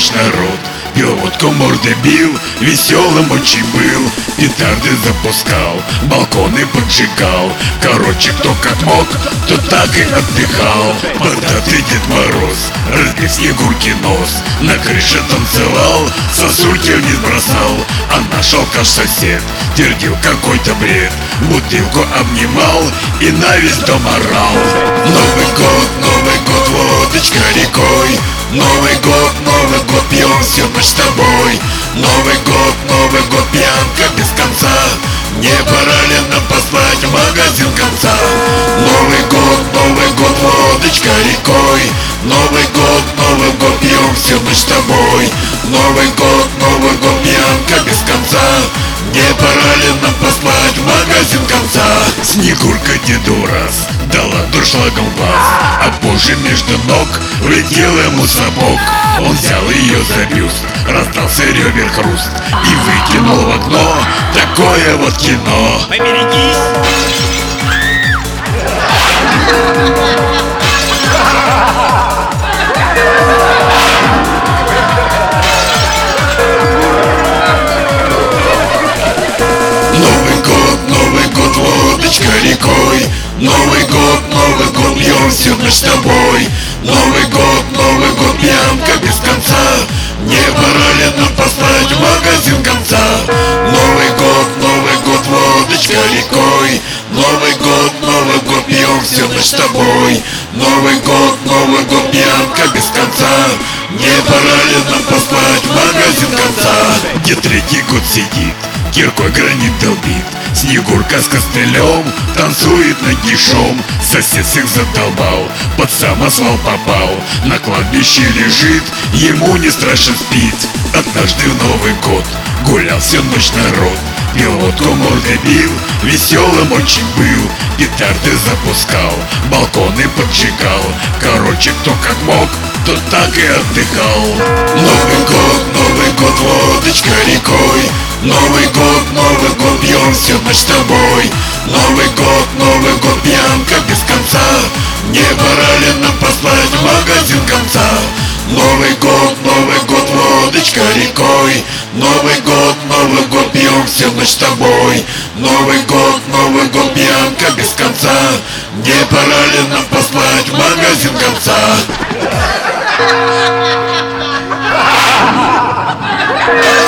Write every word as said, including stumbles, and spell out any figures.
ночь народ. Пил водку, морды бил, веселым очень был. Петарды запускал, балконы поджигал. Короче, кто как мог, то так и отдыхал. Бородатый Дед Мороз, разбив Снегурки нос, на крыше танцевал, сосульки вниз бросал. А наш алкаш-сосед твердил какой-то бред, бутылку обнимал и на весь дом орал. Новый год, Новый год, водочка рекой. Новый год, Новый год, пьем всю ночь с тобой. Новый год, Новый год, пьянка без конца. Не пора ли нам послать в магазин конца? Новый год, Новый год, водочка рекой. Новый год, Новый год, пьем всю ночь с тобой. Новый год, Новый год, пьянка без конца. Не пора ли нам послать в магазин конца? Снегурка деду раз дала дуршлагом в глаз, а позже между ног влетел ему сапог. Он взял ее за бюст, раздался ребер хруст и выкинул в окно. Такое вот кино. Поберегись! Рекой. Новый год, Новый год, пьем всю ночь с тобой. Новый год, Новый год, пьянка без конца. Не пора ли нам послать в магазин конца? Новый год, Новый год, водочка рекой. Новый год, Новый год, пьем всю ночь с тобой. Новый год, Новый год, пьянка без конца. Не пора ли нам послать в магазин конца? Где третий год сидит, киркой гранит долбит. Снегурка с костылем танцует нагишом. Сосед всех задолбал, под самосвал попал. На кладбище лежит, ему не страшен спит. Однажды в Новый год гулял всю ночь народ. Пил водку, мордой бил, веселым очень был. Петарды запускал, балконы поджигал. Короче, кто как мог, то так и отдыхал. Новый год, Новый год, водочка рекой. Новый год, Новый год, пьем всю ночь с тобой. Новый год, Новый год, пьянка без конца. Не пора ли нам послать в магазин конца? Новый год, Новый год, водочка рекой. Новый год, Новый год, пьем всю ночь с тобой. Новый год, Новый год, пьянка без конца. Не пора ли нам послать в магазин конца?